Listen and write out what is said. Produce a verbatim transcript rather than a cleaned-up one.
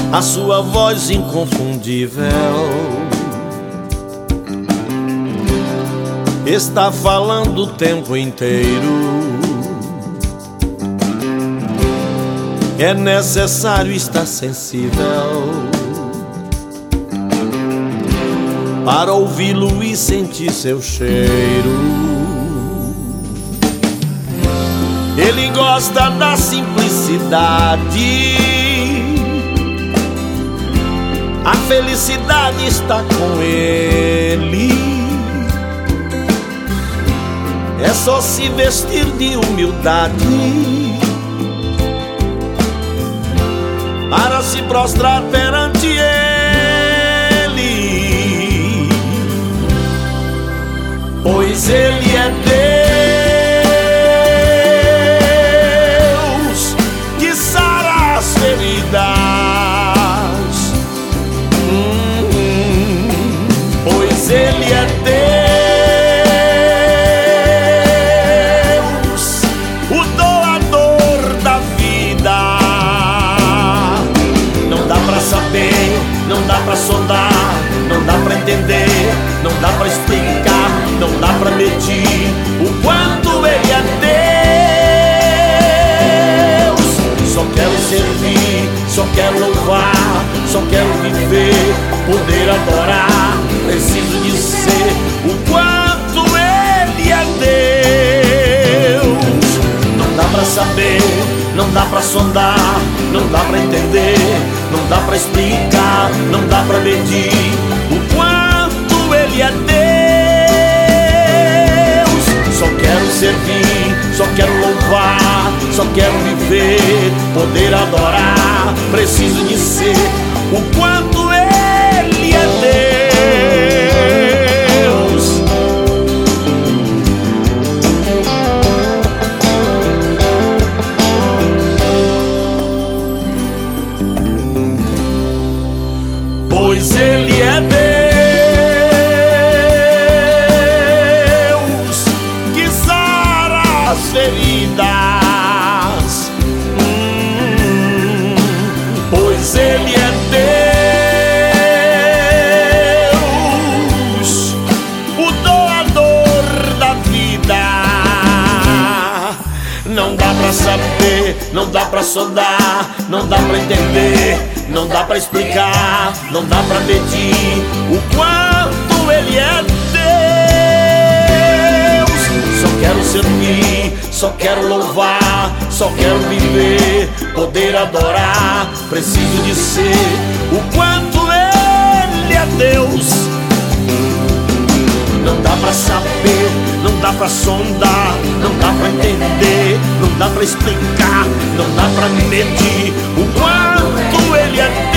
a sua voz inconfundível está falando o tempo inteiro. É necessário estar sensível para ouvi-lo e sentir seu cheiro. Ele gosta da simplicidade, a felicidade está com ele. É só se vestir de humildade para se prostrar perante ele, pois ele é Deus que sara as feridas. Hum, pois ele é Deus, o doador da vida. Não dá pra sondar, não dá pra entender, não dá pra explicar, não dá pra medir o quanto ele é Deus. Só quero servir, só quero louvar, só quero viver, poder adorar. Preciso de ser o quanto ele é Deus. Não dá pra saber, não dá pra sondar, não dá pra entender, não dá pra explicar, não dá pra medir o quanto ele é Deus. Só quero servir, só quero louvar, só quero viver, poder adorar. Preciso de ser o quanto ele é Deus. Pois ele é Deus que sara as feridas. Hum, pois ele é Deus, o doador da vida. Não dá pra saber, não dá pra sondar, não dá pra entender, não dá pra explicar, não dá pra medir o quanto ele é Deus. Só quero servir, só quero louvar, só quero viver, poder adorar. Preciso de ser o quanto ele é Deus. Não dá pra saber, não dá pra sondar, não dá pra entender, não dá pra explicar, não dá pra medir o quanto ele é Deus.